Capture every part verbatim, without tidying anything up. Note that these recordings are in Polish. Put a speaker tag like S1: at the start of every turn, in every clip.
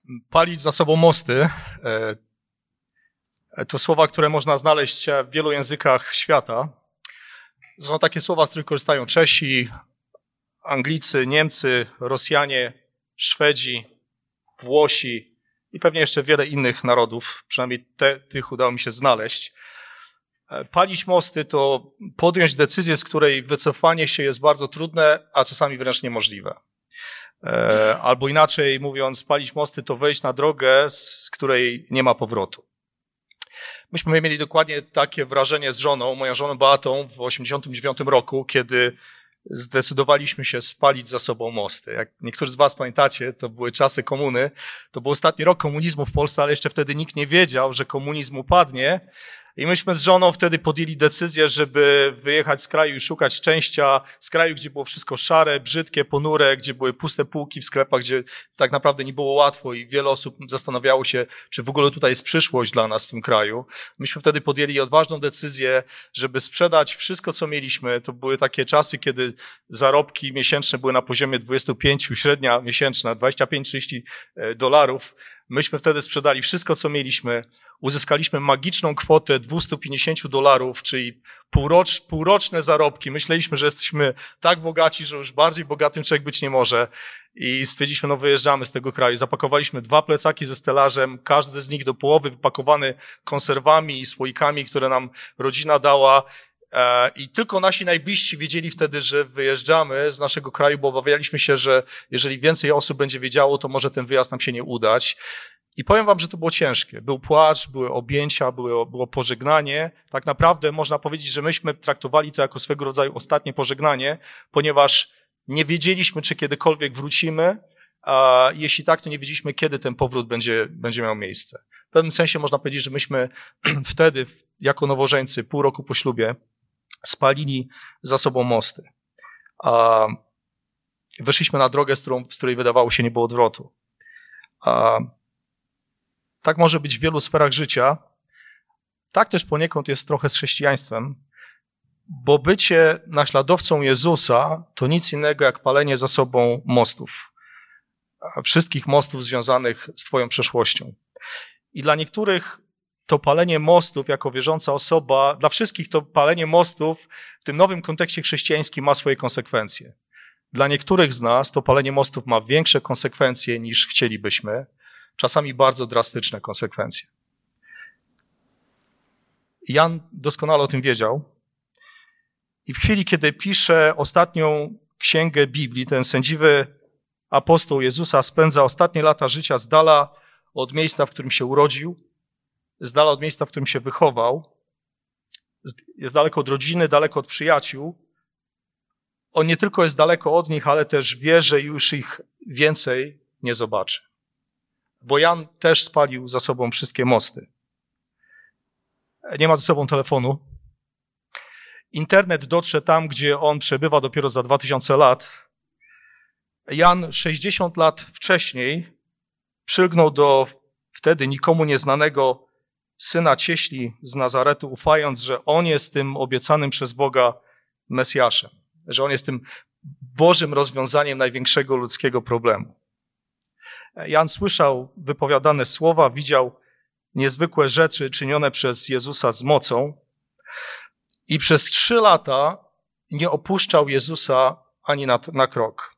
S1: Palić za sobą mosty to słowa, które można znaleźć w wielu językach świata. To są takie słowa, z których korzystają Czesi, Anglicy, Niemcy, Rosjanie, Szwedzi, Włosi i pewnie jeszcze wiele innych narodów, przynajmniej te, tych udało mi się znaleźć. Palić mosty to podjąć decyzję, z której wycofanie się jest bardzo trudne, a czasami wręcz niemożliwe. Albo inaczej mówiąc, palić mosty to wejść na drogę, z której nie ma powrotu. Myśmy mieli dokładnie takie wrażenie z żoną, moją żoną Beatą w osiemdziesiątym dziewiątym roku, kiedy zdecydowaliśmy się spalić za sobą mosty. Jak niektórzy z was pamiętacie, to były czasy komuny, to był ostatni rok komunizmu w Polsce, ale jeszcze wtedy nikt nie wiedział, że komunizm upadnie. I myśmy z żoną wtedy podjęli decyzję, żeby wyjechać z kraju i szukać szczęścia, z kraju, gdzie było wszystko szare, brzydkie, ponure, gdzie były puste półki w sklepach, gdzie tak naprawdę nie było łatwo i wiele osób zastanawiało się, czy w ogóle tutaj jest przyszłość dla nas w tym kraju. Myśmy wtedy podjęli odważną decyzję, żeby sprzedać wszystko, co mieliśmy. To były takie czasy, kiedy zarobki miesięczne były na poziomie dwudziestu pięciu, średnia miesięczna dwadzieścia pięć trzydzieści dolarów. Myśmy wtedy sprzedali wszystko, co mieliśmy. Uzyskaliśmy magiczną kwotę dwieście pięćdziesiąt dolarów, czyli półrocz, półroczne zarobki. Myśleliśmy, że jesteśmy tak bogaci, że już bardziej bogatym człowiek być nie może. I stwierdziliśmy, no wyjeżdżamy z tego kraju. Zapakowaliśmy dwa plecaki ze stelażem, każdy z nich do połowy wypakowany konserwami i słoikami, które nam rodzina dała. I tylko nasi najbliżsi wiedzieli wtedy, że wyjeżdżamy z naszego kraju, bo obawialiśmy się, że jeżeli więcej osób będzie wiedziało, to może ten wyjazd nam się nie udać. I powiem wam, że to było ciężkie. Był płacz, były objęcia, było, było pożegnanie. Tak naprawdę można powiedzieć, że myśmy traktowali to jako swego rodzaju ostatnie pożegnanie, ponieważ nie wiedzieliśmy, czy kiedykolwiek wrócimy, a jeśli tak, to nie wiedzieliśmy, kiedy ten powrót będzie, będzie miał miejsce. W pewnym sensie można powiedzieć, że myśmy wtedy, jako nowożeńcy, pół roku po ślubie, spalili za sobą mosty. A weszliśmy na drogę, z, którą, z której wydawało się nie było odwrotu. A tak może być w wielu sferach życia. Tak też poniekąd jest trochę z chrześcijaństwem, bo bycie naśladowcą Jezusa to nic innego jak palenie za sobą mostów. Wszystkich mostów związanych z twoją przeszłością. I dla niektórych to palenie mostów jako wierząca osoba, dla wszystkich to palenie mostów w tym nowym kontekście chrześcijańskim ma swoje konsekwencje. Dla niektórych z nas to palenie mostów ma większe konsekwencje niż chcielibyśmy, czasami bardzo drastyczne konsekwencje. Jan doskonale o tym wiedział i w chwili, kiedy pisze ostatnią księgę Biblii, ten sędziwy apostoł Jezusa spędza ostatnie lata życia z dala od miejsca, w którym się urodził, z dala od miejsca, w którym się wychował, jest daleko od rodziny, daleko od przyjaciół. On nie tylko jest daleko od nich, ale też wie, że już ich więcej nie zobaczy. Bo Jan też spalił za sobą wszystkie mosty. Nie ma ze sobą telefonu. Internet dotrze tam, gdzie on przebywa dopiero za dwa tysiące lat. Jan sześćdziesiąt lat wcześniej przylgnął do wtedy nikomu nieznanego syna cieśli z Nazaretu, ufając, że on jest tym obiecanym przez Boga Mesjaszem, że on jest tym Bożym rozwiązaniem największego ludzkiego problemu. Jan słyszał wypowiadane słowa, widział niezwykłe rzeczy czynione przez Jezusa z mocą i przez trzy lata nie opuszczał Jezusa ani na, na krok.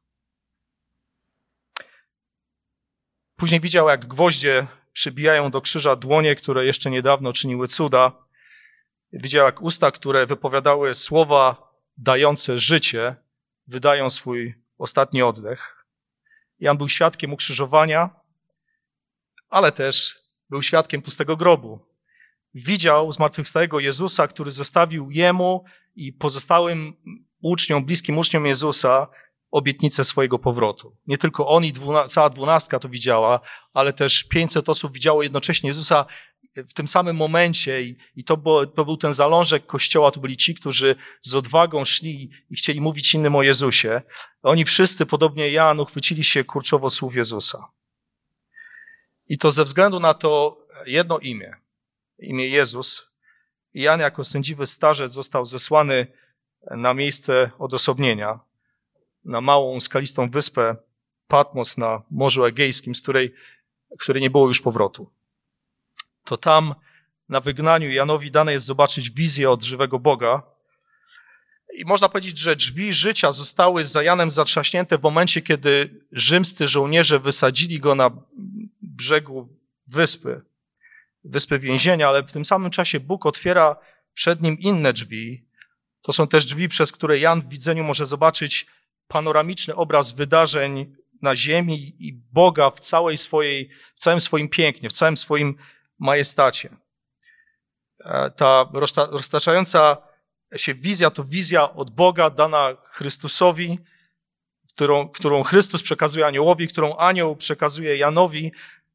S1: Później widział, jak gwoździe przybijają do krzyża dłonie, które jeszcze niedawno czyniły cuda. Widział, jak usta, które wypowiadały słowa dające życie, wydają swój ostatni oddech. Jan był świadkiem ukrzyżowania, ale też był świadkiem pustego grobu. Widział zmartwychwstałego Jezusa, który zostawił jemu i pozostałym uczniom, bliskim uczniom Jezusa obietnicę swojego powrotu. Nie tylko on i dwuna, cała dwunastka to widziała, ale też pięćset osób widziało jednocześnie Jezusa w tym samym momencie i, i to, było, to był ten zalążek Kościoła, to byli ci, którzy z odwagą szli i chcieli mówić innym o Jezusie. Oni wszyscy, podobnie Jan, uchwycili się kurczowo słów Jezusa. I to ze względu na to jedno imię, imię Jezus. I Jan jako sędziwy starzec został zesłany na miejsce odosobnienia, na małą, skalistą wyspę Patmos na Morzu Egejskim, z której której nie było już powrotu. To tam na wygnaniu Janowi dane jest zobaczyć wizję od żywego Boga. I można powiedzieć, że drzwi życia zostały za Janem zatrzaśnięte w momencie, kiedy rzymscy żołnierze wysadzili go na brzegu wyspy, wyspy więzienia, ale w tym samym czasie Bóg otwiera przed nim inne drzwi. To są też drzwi, przez które Jan w widzeniu może zobaczyć panoramiczny obraz wydarzeń na ziemi i Boga w całej swojej, w całym swoim pięknie, w całym swoim majestacie. Ta roztaczająca się wizja to wizja od Boga dana Chrystusowi, którą, którą Chrystus przekazuje aniołowi, którą anioł przekazuje Janowi.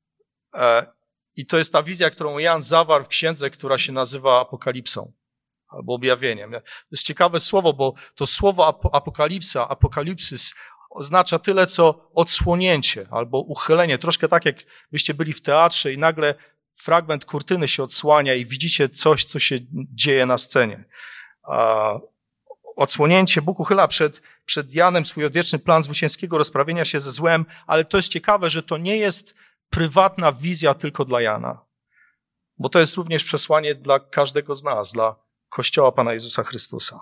S1: I to jest ta wizja, którą Jan zawarł w księdze, która się nazywa Apokalipsą albo Objawieniem. To jest ciekawe słowo, bo to słowo apokalipsa, apokalipsys oznacza tyle, co odsłonięcie albo uchylenie. Troszkę tak, jak byście byli w teatrze i nagle fragment kurtyny się odsłania i widzicie coś, co się dzieje na scenie. Odsłonięcie, Bóg uchyla przed, przed Janem swój odwieczny plan zwycięskiego rozprawienia się ze złem, ale to jest ciekawe, że to nie jest prywatna wizja tylko dla Jana, bo to jest również przesłanie dla każdego z nas, dla Kościoła Pana Jezusa Chrystusa.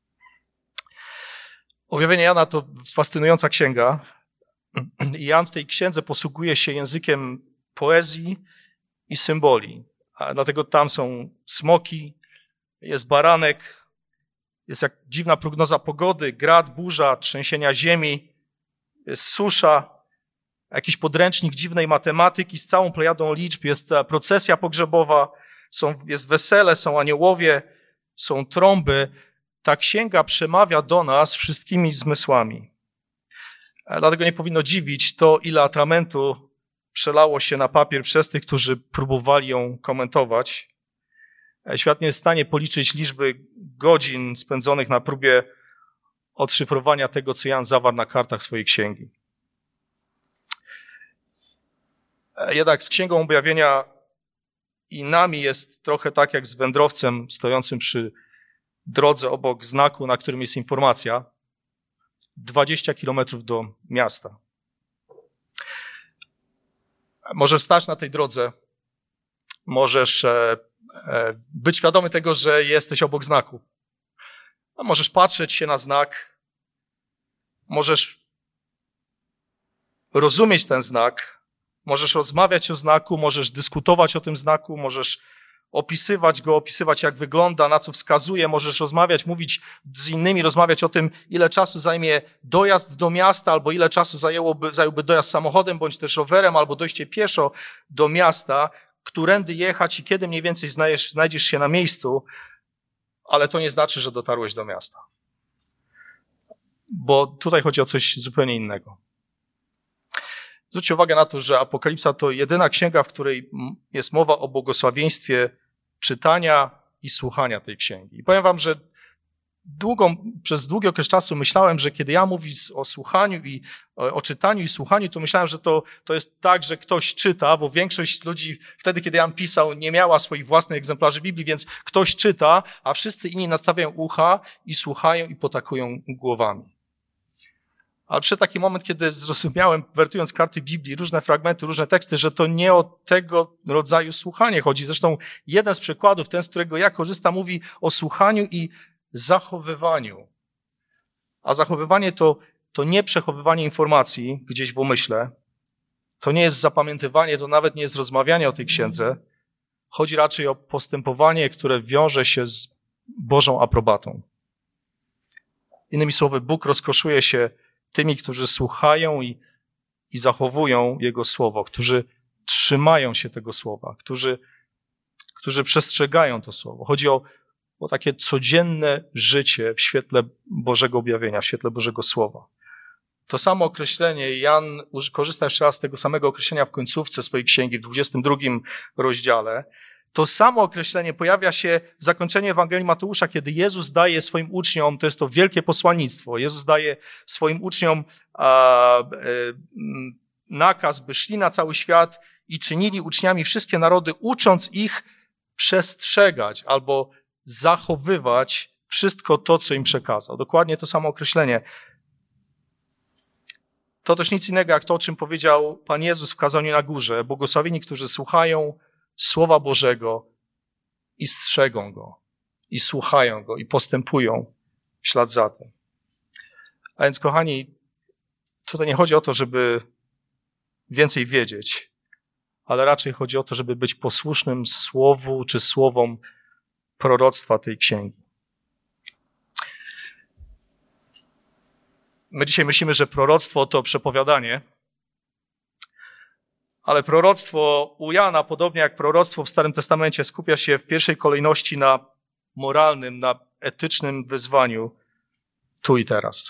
S1: Objawienie Jana to fascynująca księga. Jan w tej księdze posługuje się językiem poezji i symboli, a dlatego tam są smoki, jest baranek, jest jak dziwna prognoza pogody, grad, burza, trzęsienia ziemi, jest susza, jakiś podręcznik dziwnej matematyki z całą plejadą liczb, jest procesja pogrzebowa, są, jest wesele, są aniołowie, są trąby. Ta księga przemawia do nas wszystkimi zmysłami. Dlatego nie powinno dziwić to, ile atramentu przelało się na papier przez tych, którzy próbowali ją komentować. Świat nie jest w stanie policzyć liczby godzin spędzonych na próbie odszyfrowania tego, co Jan zawarł na kartach swojej księgi. Jednak z Księgą Objawienia i nami jest trochę tak, jak z wędrowcem stojącym przy drodze obok znaku, na którym jest informacja. dwadzieścia kilometrów do miasta. Możesz stać na tej drodze, możesz być świadomy tego, że jesteś obok znaku. A możesz patrzeć się na znak, możesz rozumieć ten znak, możesz rozmawiać o znaku, możesz dyskutować o tym znaku, możesz opisywać go, opisywać jak wygląda, na co wskazuje, możesz rozmawiać, mówić z innymi, rozmawiać o tym, ile czasu zajmie dojazd do miasta, albo ile czasu zajęłoby, zająłby dojazd samochodem, bądź też rowerem, albo dojście pieszo do miasta, którędy jechać i kiedy mniej więcej znajdziesz, znajdziesz się na miejscu, ale to nie znaczy, że dotarłeś do miasta. Bo tutaj chodzi o coś zupełnie innego. Zwróćcie uwagę na to, że Apokalipsa to jedyna księga, w której jest mowa o błogosławieństwie czytania i słuchania tej księgi. I powiem wam, że długą, przez długi okres czasu myślałem, że kiedy ja mówię o słuchaniu i o, o czytaniu i słuchaniu, to myślałem, że to, to jest tak, że ktoś czyta, bo większość ludzi wtedy, kiedy Jan pisał, nie miała swoich własnych egzemplarzy Biblii, więc ktoś czyta, a wszyscy inni nastawiają ucha i słuchają i potakują głowami. Ale przyszedł taki moment, kiedy zrozumiałem, wertując karty Biblii, różne fragmenty, różne teksty, że to nie o tego rodzaju słuchanie chodzi. Zresztą jeden z przykładów, ten, z którego ja korzystam, mówi o słuchaniu i zachowywaniu. A zachowywanie to, to nie przechowywanie informacji gdzieś w umyśle, to nie jest zapamiętywanie, to nawet nie jest rozmawianie o tej księdze. Chodzi raczej o postępowanie, które wiąże się z Bożą aprobatą. Innymi słowy, Bóg rozkoszuje się tymi, którzy słuchają i, i zachowują Jego słowo, którzy trzymają się tego słowa, którzy, którzy przestrzegają to słowo. Chodzi o, o takie codzienne życie w świetle Bożego objawienia, w świetle Bożego Słowa. To samo określenie, Jan korzysta jeszcze raz z tego samego określenia w końcówce swojej księgi, w dwudziestym drugim rozdziale. To samo określenie pojawia się w zakończeniu Ewangelii Mateusza, kiedy Jezus daje swoim uczniom, to jest to wielkie posłannictwo, Jezus daje swoim uczniom a, e, nakaz, by szli na cały świat i czynili uczniami wszystkie narody, ucząc ich przestrzegać albo zachowywać wszystko to, co im przekazał. Dokładnie to samo określenie. to też nic innego jak to, o czym powiedział Pan Jezus w kazaniu na górze. Błogosławieni, którzy słuchają Słowa Bożego i strzegą Go, i słuchają Go, i postępują w ślad za tym. A więc, kochani, tutaj nie chodzi o to, żeby więcej wiedzieć, ale raczej chodzi o to, żeby być posłusznym słowu czy słowom proroctwa tej księgi. My dzisiaj myślimy, że proroctwo to przepowiadanie, ale proroctwo u Jana, podobnie jak proroctwo w Starym Testamencie, skupia się w pierwszej kolejności na moralnym, na etycznym wyzwaniu tu i teraz.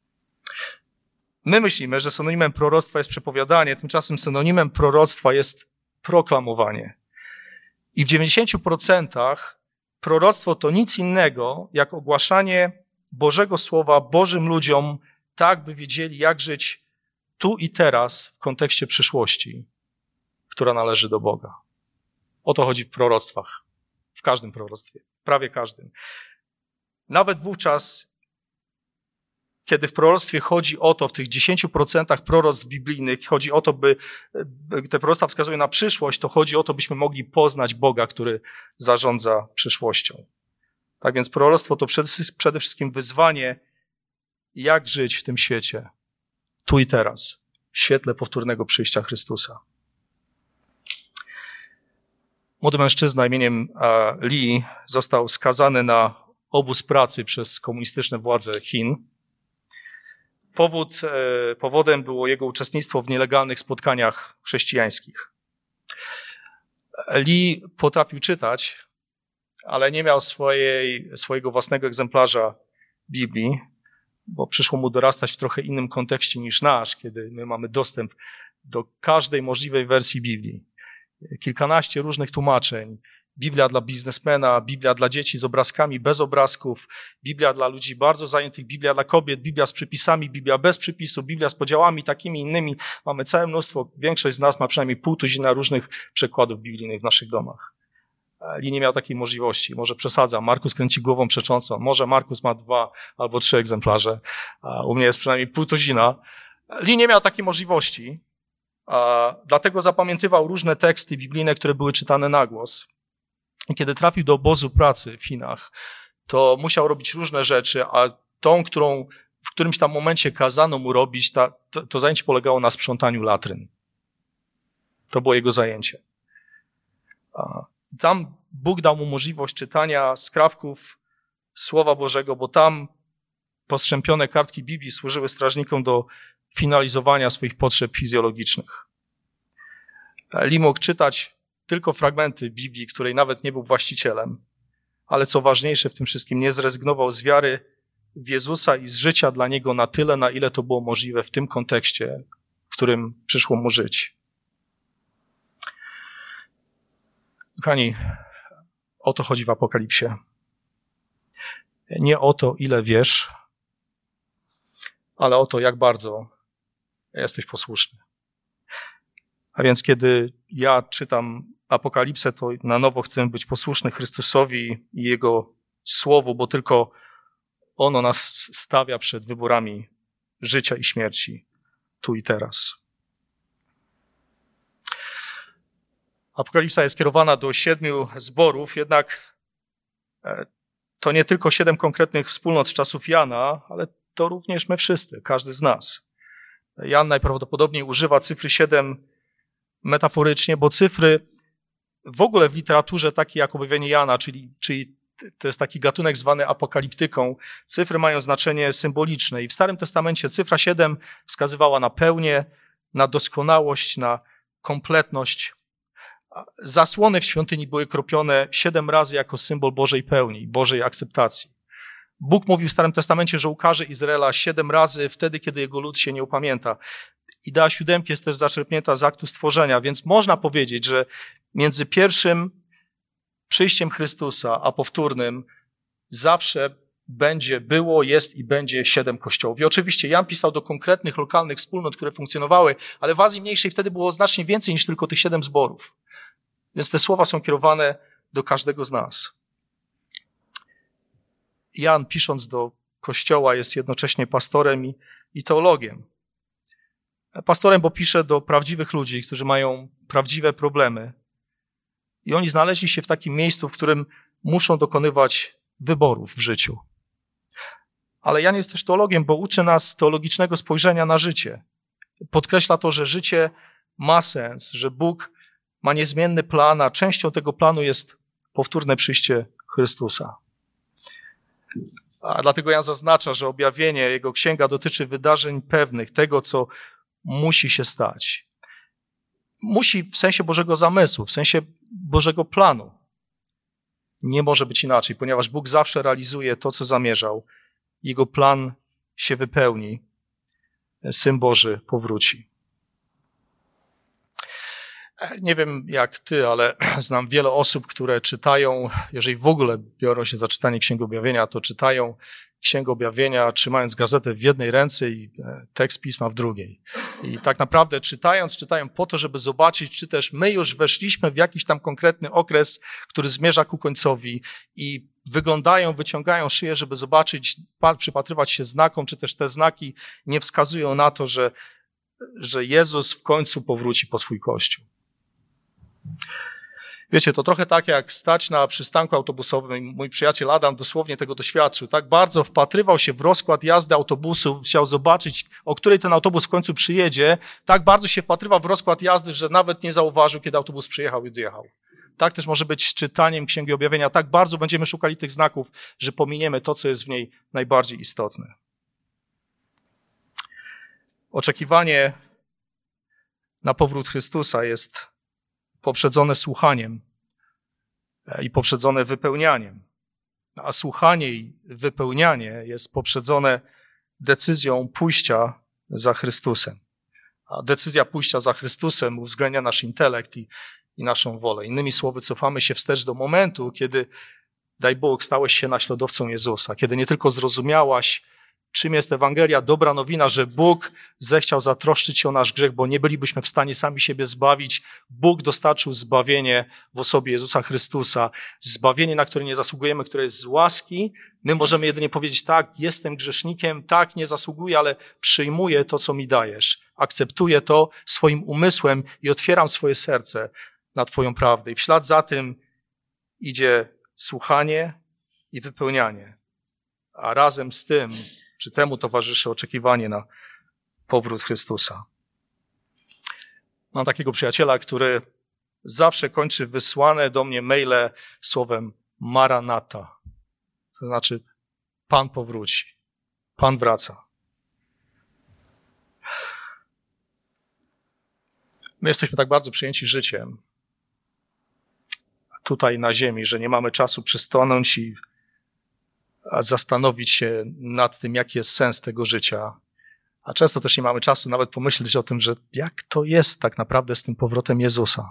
S1: My myślimy, że synonimem proroctwa jest przepowiadanie, tymczasem synonimem proroctwa jest proklamowanie. I w dziewięćdziesięciu procentach proroctwo to nic innego, jak ogłaszanie Bożego Słowa Bożym ludziom, tak by wiedzieli, jak żyć tu i teraz w kontekście przyszłości, która należy do Boga. O to chodzi w proroctwach. W każdym proroctwie. Prawie każdym. Nawet wówczas, kiedy w proroctwie chodzi o to, w tych dziesięciu procentach proroctw biblijnych, chodzi o to, by te proroctwa wskazują na przyszłość, to chodzi o to, byśmy mogli poznać Boga, który zarządza przyszłością. Tak więc proroctwo to przede wszystkim wyzwanie, jak żyć w tym świecie, tu i teraz, w świetle powtórnego przyjścia Chrystusa. Młody mężczyzna imieniem Lee został skazany na obóz pracy przez komunistyczne władze Chin. Powód, powodem było jego uczestnictwo w nielegalnych spotkaniach chrześcijańskich. Lee potrafił czytać, ale nie miał swojej, swojego własnego egzemplarza Biblii, bo przyszło mu dorastać w trochę innym kontekście niż nasz, kiedy my mamy dostęp do każdej możliwej wersji Biblii. Kilkanaście różnych tłumaczeń. Biblia dla biznesmena, Biblia dla dzieci z obrazkami, bez obrazków, Biblia dla ludzi bardzo zajętych, Biblia dla kobiet, Biblia z przypisami, Biblia bez przypisu, Biblia z podziałami takimi innymi. Mamy całe mnóstwo, większość z nas ma przynajmniej pół tuzina różnych przekładów biblijnych w naszych domach. Lee nie miał takiej możliwości. Może przesadza. Markus kręci głową przecząco. Może Markus ma dwa albo trzy egzemplarze. A u mnie jest przynajmniej pół tuzina. Lee nie miał takiej możliwości. A dlatego zapamiętywał różne teksty biblijne, które były czytane na głos. I kiedy trafił do obozu pracy w Chinach, to musiał robić różne rzeczy, a tą, którą w którymś tam momencie kazano mu robić, ta, to, to zajęcie polegało na sprzątaniu latryn. To było jego zajęcie. A tam Bóg dał mu możliwość czytania skrawków Słowa Bożego, bo tam postrzępione kartki Biblii służyły strażnikom do finalizowania swoich potrzeb fizjologicznych. Lee mógł czytać tylko fragmenty Biblii, której nawet nie był właścicielem, ale co ważniejsze w tym wszystkim, nie zrezygnował z wiary w Jezusa i z życia dla Niego na tyle, na ile to było możliwe w tym kontekście, w którym przyszło mu żyć. Kochani, o to chodzi w Apokalipsie. Nie o to, ile wiesz, ale o to, jak bardzo jesteś posłuszny. A więc kiedy ja czytam Apokalipsę, to na nowo chcę być posłuszny Chrystusowi i Jego Słowu, bo tylko ono nas stawia przed wyborami życia i śmierci, tu i teraz. Apokalipsa jest kierowana do siedmiu zborów, jednak to nie tylko siedem konkretnych wspólnot z czasów Jana, ale to również my wszyscy, każdy z nas. Jan najprawdopodobniej używa cyfry siedem metaforycznie, bo cyfry w ogóle w literaturze takiej jak objawienie Jana, czyli, czyli to jest taki gatunek zwany apokaliptyką, cyfry mają znaczenie symboliczne i w Starym Testamencie cyfra siedem wskazywała na pełnię, na doskonałość, na kompletność. Zasłony w świątyni były kropione siedem razy jako symbol Bożej pełni, Bożej akceptacji. Bóg mówił w Starym Testamencie, że ukaże Izraela siedem razy wtedy, kiedy jego lud się nie upamięta. Idea siódemki jest też zaczerpnięta z aktu stworzenia, więc można powiedzieć, że między pierwszym przyjściem Chrystusa a powtórnym zawsze będzie, było, jest i będzie siedem kościołów. I oczywiście Jan pisał do konkretnych, lokalnych wspólnot, które funkcjonowały, ale w Azji Mniejszej wtedy było znacznie więcej niż tylko tych siedem zborów. Więc te słowa są kierowane do każdego z nas. Jan, pisząc do Kościoła, jest jednocześnie pastorem i, i teologiem. pastorem, bo pisze do prawdziwych ludzi, którzy mają prawdziwe problemy. I oni znaleźli się w takim miejscu, w którym muszą dokonywać wyborów w życiu. Ale Jan jest też teologiem, bo uczy nas teologicznego spojrzenia na życie. Podkreśla to, że życie ma sens, że Bóg ma niezmienny plan, a częścią tego planu jest powtórne przyjście Chrystusa. A dlatego Jan zaznacza, że objawienie, jego księga dotyczy wydarzeń pewnych, tego, co musi się stać. Musi w sensie Bożego zamysłu, w sensie Bożego planu. Nie może być inaczej, ponieważ Bóg zawsze realizuje to, co zamierzał. Jego plan się wypełni. Syn Boży powróci. Nie wiem jak ty, ale znam wiele osób, które czytają, jeżeli w ogóle biorą się za czytanie Księgi Objawienia, to czytają Księgę Objawienia, trzymając gazetę w jednej ręce i tekst pisma w drugiej. I tak naprawdę czytając, czytają po to, żeby zobaczyć, czy też my już weszliśmy w jakiś tam konkretny okres, który zmierza ku końcowi i wyglądają, wyciągają szyję, żeby zobaczyć, przypatrywać się znakom, czy też te znaki nie wskazują na to, że, że Jezus w końcu powróci po swój Kościół. Wiecie, to trochę tak jak stać na przystanku autobusowym. Mój przyjaciel Adam dosłownie tego doświadczył. Tak bardzo wpatrywał się w rozkład jazdy autobusu, chciał zobaczyć, o której ten autobus w końcu przyjedzie. Tak bardzo się wpatrywał w rozkład jazdy, że nawet nie zauważył, kiedy autobus przyjechał i odjechał. Tak też może być z czytaniem Księgi Objawienia. Tak bardzo będziemy szukali tych znaków, że pominiemy to, co jest w niej najbardziej istotne. Oczekiwanie na powrót Chrystusa jest poprzedzone słuchaniem i poprzedzone wypełnianiem. A słuchanie i wypełnianie jest poprzedzone decyzją pójścia za Chrystusem. A decyzja pójścia za Chrystusem uwzględnia nasz intelekt i, i naszą wolę. Innymi słowy, cofamy się wstecz do momentu, kiedy, daj Bóg, stałeś się naśladowcą Jezusa. Kiedy nie tylko zrozumiałaś, czym jest Ewangelia, dobra nowina, że Bóg zechciał zatroszczyć się o nasz grzech, bo nie bylibyśmy w stanie sami siebie zbawić. Bóg dostarczył zbawienie w osobie Jezusa Chrystusa. Zbawienie, na które nie zasługujemy, które jest z łaski. My możemy jedynie powiedzieć, tak, jestem grzesznikiem, tak, nie zasługuję, ale przyjmuję to, co mi dajesz. Akceptuję to swoim umysłem i otwieram swoje serce na Twoją prawdę. I w ślad za tym idzie słuchanie i wypełnianie. A razem z tym, czy temu towarzyszy oczekiwanie na powrót Chrystusa. Mam takiego przyjaciela, który zawsze kończy wysłane do mnie maile słowem Maranata. To znaczy, Pan powróci. Pan wraca. My jesteśmy tak bardzo przejęci życiem tutaj na ziemi, że nie mamy czasu przystanąć i zastanowić się nad tym, jaki jest sens tego życia. A często też nie mamy czasu nawet pomyśleć o tym, że jak to jest tak naprawdę z tym powrotem Jezusa.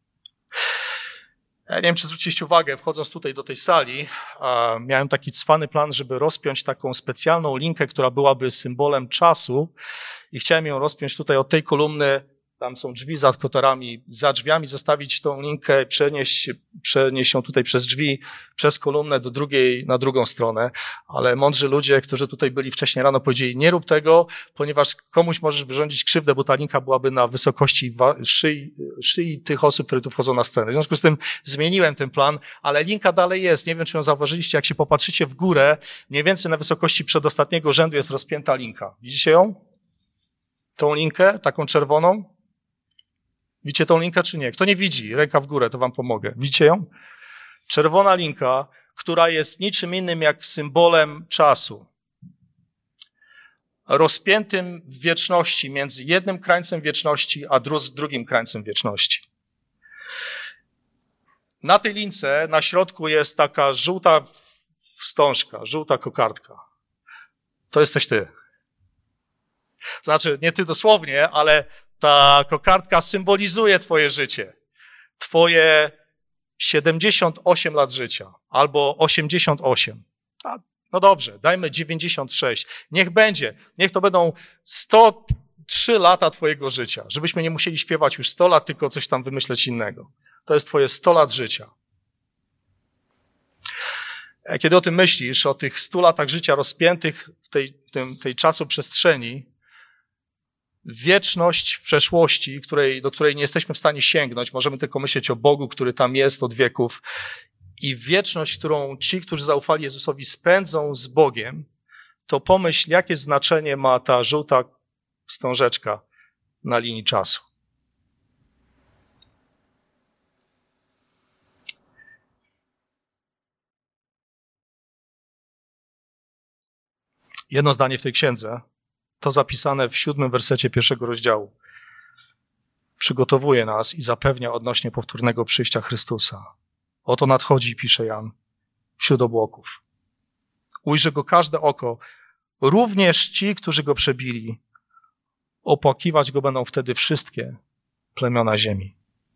S1: Ja nie wiem, czy zwróciliście uwagę, wchodząc tutaj do tej sali, miałem taki cwany plan, żeby rozpiąć taką specjalną linkę, która byłaby symbolem czasu i chciałem ją rozpiąć tutaj od tej kolumny. Tam są drzwi za kotarami, za drzwiami zostawić tą linkę, przenieść, przenieść ją tutaj przez drzwi, przez kolumnę do drugiej, na drugą stronę. Ale mądrzy ludzie, którzy tutaj byli wcześniej rano, powiedzieli, nie rób tego, ponieważ komuś możesz wyrządzić krzywdę, bo ta linka byłaby na wysokości szyi, szyi tych osób, które tu wchodzą na scenę. W związku z tym zmieniłem ten plan, ale linka dalej jest. Nie wiem, czy ją zauważyliście, jak się popatrzycie w górę, mniej więcej na wysokości przedostatniego rzędu jest rozpięta linka. Widzicie ją? Tą linkę, taką czerwoną? Widzicie tą linkę, czy nie? Kto nie widzi, ręka w górę, to wam pomogę. Widzicie ją? Czerwona linka, która jest niczym innym jak symbolem czasu. Rozpiętym w wieczności, między jednym krańcem wieczności, a drugim krańcem wieczności. Na tej lince, na środku jest taka żółta wstążka, żółta kokardka. To jesteś ty. Znaczy, nie ty dosłownie, ale ta kokardka symbolizuje twoje życie. Twoje siedemdziesiąt osiem lat życia. Albo osiemdziesiąt osiem. A, no dobrze, dajmy dziewięćdziesiąt sześć. Niech będzie. Niech to będą sto trzy lata twojego życia. Żebyśmy nie musieli śpiewać już sto lat, tylko coś tam wymyśleć innego. To jest twoje sto lat życia. Kiedy o tym myślisz, o tych stu latach życia rozpiętych w tej, w tym, tej czasoprzestrzeni, wieczność w przeszłości, której, do której nie jesteśmy w stanie sięgnąć. Możemy tylko myśleć o Bogu, który tam jest od wieków. I wieczność, którą ci, którzy zaufali Jezusowi, spędzą z Bogiem, to pomyśl, jakie znaczenie ma ta żółta wstążeczka na linii czasu. Jedno zdanie w tej księdze, to zapisane w siódmym wersecie pierwszego rozdziału. Przygotowuje nas i zapewnia odnośnie powtórnego przyjścia Chrystusa. Oto nadchodzi, pisze Jan, wśród obłoków. Ujrzy go każde oko, również ci, którzy go przebili. Opłakiwać go będą wtedy wszystkie plemiona ziemi.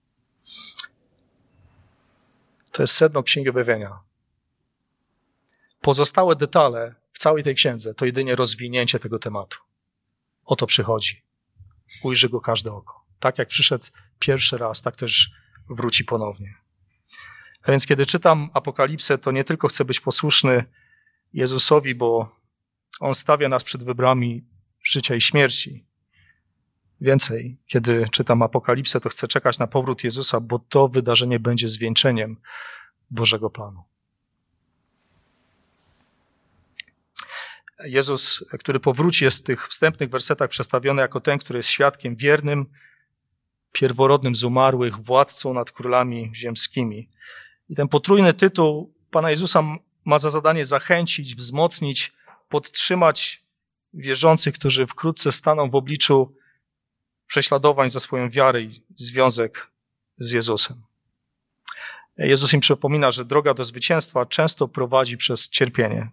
S1: To jest sedno Księgi Objawienia. Pozostałe detale w całej tej księdze to jedynie rozwinięcie tego tematu. Oto przychodzi. Ujrzy go każde oko. Tak jak przyszedł pierwszy raz, tak też wróci ponownie. A więc kiedy czytam Apokalipsę, to nie tylko chcę być posłuszny Jezusowi, bo On stawia nas przed wybrami życia i śmierci. Więcej, kiedy czytam Apokalipsę, to chcę czekać na powrót Jezusa, bo to wydarzenie będzie zwieńczeniem Bożego planu. Jezus, który powróci, jest w tych wstępnych wersetach przedstawiony jako ten, który jest świadkiem wiernym, pierworodnym z umarłych, władcą nad królami ziemskimi. I ten potrójny tytuł Pana Jezusa ma za zadanie zachęcić, wzmocnić, podtrzymać wierzących, którzy wkrótce staną w obliczu prześladowań za swoją wiarę i związek z Jezusem. Jezus im przypomina, że droga do zwycięstwa często prowadzi przez cierpienie.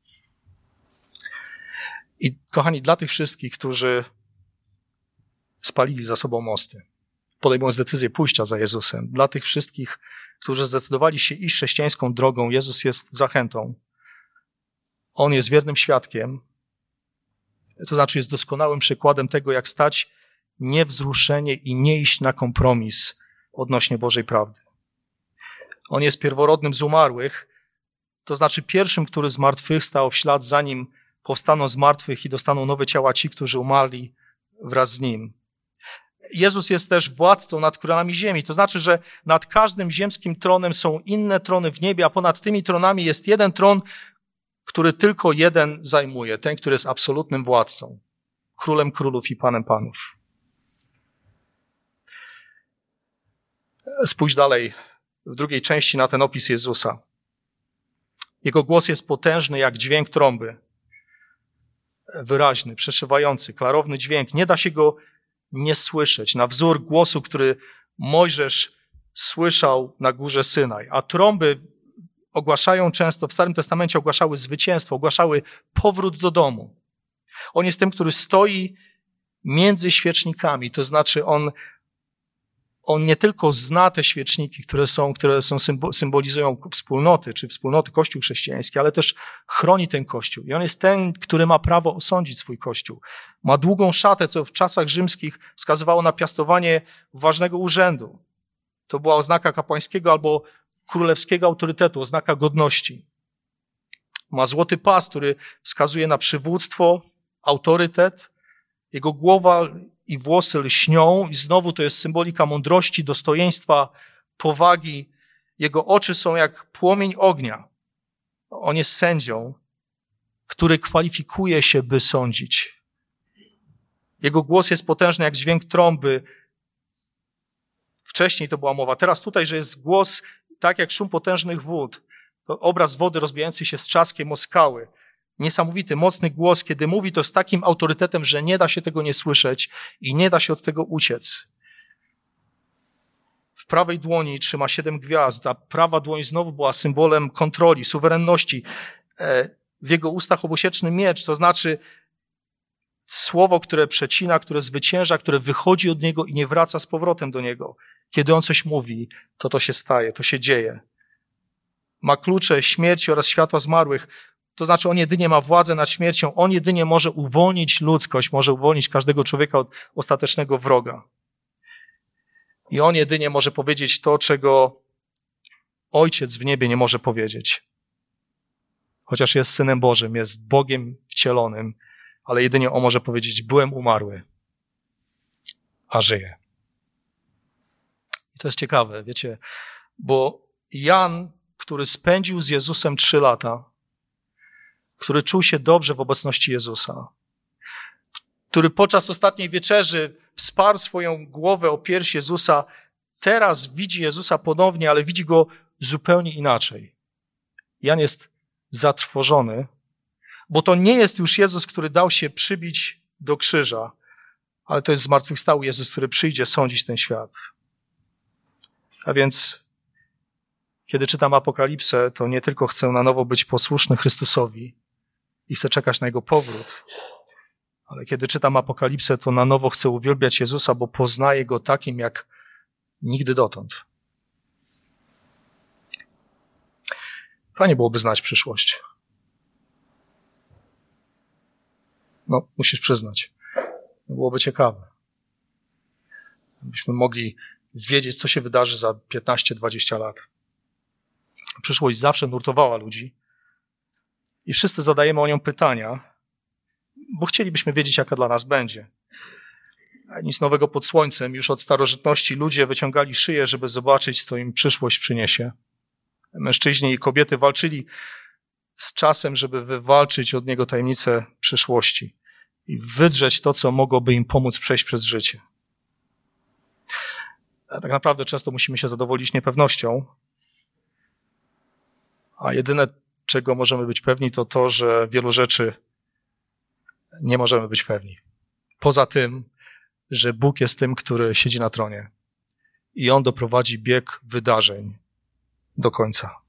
S1: I kochani, dla tych wszystkich, którzy spalili za sobą mosty, podejmując decyzję pójścia za Jezusem, dla tych wszystkich, którzy zdecydowali się iść chrześcijańską drogą, Jezus jest zachętą. On jest wiernym świadkiem, to znaczy jest doskonałym przykładem tego, jak stać niewzruszenie i nie iść na kompromis odnośnie Bożej prawdy. On jest pierworodnym z umarłych, to znaczy pierwszym, który zmartwychwstał w ślad za nim powstaną z martwych i dostaną nowe ciała ci, którzy umarli wraz z nim. Jezus jest też władcą nad królami ziemi. To znaczy, że nad każdym ziemskim tronem są inne trony w niebie, a ponad tymi tronami jest jeden tron, który tylko jeden zajmuje. Ten, który jest absolutnym władcą. Królem królów i panem panów. Spójrz dalej w drugiej części na ten opis Jezusa. Jego głos jest potężny jak dźwięk trąby. Wyraźny, przeszywający, klarowny dźwięk. Nie da się go nie słyszeć. Na wzór głosu, który Mojżesz słyszał na górze Synaj. A trąby ogłaszają często, w Starym Testamencie ogłaszały zwycięstwo, ogłaszały powrót do domu. On jest tym, który stoi między świecznikami. To znaczy on, on nie tylko zna te świeczniki, które są, które są symbolizują wspólnoty, czy wspólnoty Kościół chrześcijański, ale też chroni ten Kościół. I on jest ten, który ma prawo osądzić swój Kościół. Ma długą szatę, co w czasach rzymskich wskazywało na piastowanie ważnego urzędu. To była oznaka kapłańskiego albo królewskiego autorytetu, oznaka godności. Ma złoty pas, który wskazuje na przywództwo, autorytet. Jego głowa i włosy lśnią i znowu to jest symbolika mądrości, dostojeństwa, powagi. Jego oczy są jak płomień ognia. On jest sędzią, który kwalifikuje się, by sądzić. Jego głos jest potężny jak dźwięk trąby. Wcześniej to była mowa. Teraz tutaj, że jest głos tak jak szum potężnych wód. To obraz wody rozbijającej się z trzaskiem o skały. Niesamowity, mocny głos, kiedy mówi to z takim autorytetem, że nie da się tego nie słyszeć i nie da się od tego uciec. W prawej dłoni trzyma siedem gwiazd, a prawa dłoń znowu była symbolem kontroli, suwerenności. W jego ustach obosieczny miecz, to znaczy słowo, które przecina, które zwycięża, które wychodzi od niego i nie wraca z powrotem do niego. Kiedy on coś mówi, to to się staje, to się dzieje. Ma klucze śmierci oraz światła zmarłych. To znaczy on jedynie ma władzę nad śmiercią, on jedynie może uwolnić ludzkość, może uwolnić każdego człowieka od ostatecznego wroga. I on jedynie może powiedzieć to, czego Ojciec w niebie nie może powiedzieć. Chociaż jest Synem Bożym, jest Bogiem wcielonym, ale jedynie on może powiedzieć, byłem umarły, a żyje. I to jest ciekawe, wiecie, bo Jan, który spędził z Jezusem trzy lata, który czuł się dobrze w obecności Jezusa, który podczas ostatniej wieczerzy wsparł swoją głowę o pierś Jezusa, teraz widzi Jezusa ponownie, ale widzi Go zupełnie inaczej. Jan jest zatrwożony, bo to nie jest już Jezus, który dał się przybić do krzyża, ale to jest zmartwychwstały Jezus, który przyjdzie sądzić ten świat. A więc, kiedy czytam Apokalipsę, to nie tylko chcę na nowo być posłuszny Chrystusowi i chcę czekać na Jego powrót, ale kiedy czytam Apokalipsę, to na nowo chcę uwielbiać Jezusa, bo poznaję Go takim, jak nigdy dotąd. Fajnie byłoby znać przyszłość. No, musisz przyznać. Byłoby ciekawe. Byśmy mogli wiedzieć, co się wydarzy za piętnaście dwadzieścia lat. Przyszłość zawsze nurtowała ludzi i wszyscy zadajemy o nią pytania, bo chcielibyśmy wiedzieć, jaka dla nas będzie. A nic nowego pod słońcem. Już od starożytności ludzie wyciągali szyję, żeby zobaczyć, co im przyszłość przyniesie. Mężczyźni i kobiety walczyli z czasem, żeby wywalczyć od niego tajemnicę przyszłości i wydrzeć to, co mogłoby im pomóc przejść przez życie. A tak naprawdę często musimy się zadowolić niepewnością, a jedyne, czego możemy być pewni, to to, że wielu rzeczy nie możemy być pewni. Poza tym, że Bóg jest tym, który siedzi na tronie i On doprowadzi bieg wydarzeń do końca.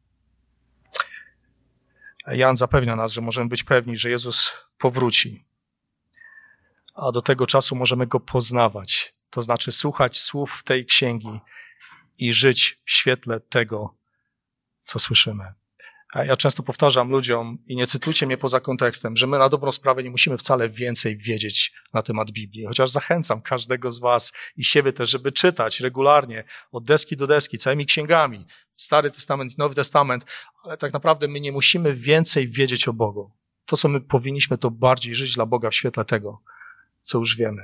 S1: Jan zapewnia nas, że możemy być pewni, że Jezus powróci, a do tego czasu możemy Go poznawać, to znaczy słuchać słów tej księgi i żyć w świetle tego, co słyszymy. A ja często powtarzam ludziom, i nie cytujcie mnie poza kontekstem, że my na dobrą sprawę nie musimy wcale więcej wiedzieć na temat Biblii, chociaż zachęcam każdego z was i siebie też, żeby czytać regularnie, od deski do deski, całymi księgami, Stary Testament i Nowy Testament, ale tak naprawdę my nie musimy więcej wiedzieć o Bogu. To, co my powinniśmy, to bardziej żyć dla Boga w świetle tego, co już wiemy.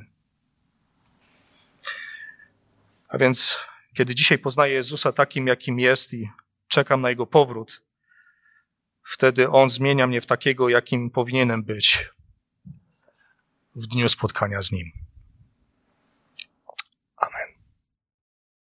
S1: A więc, kiedy dzisiaj poznaję Jezusa takim, jakim jest i czekam na Jego powrót, wtedy On zmienia mnie w takiego, jakim powinienem być w dniu spotkania z Nim.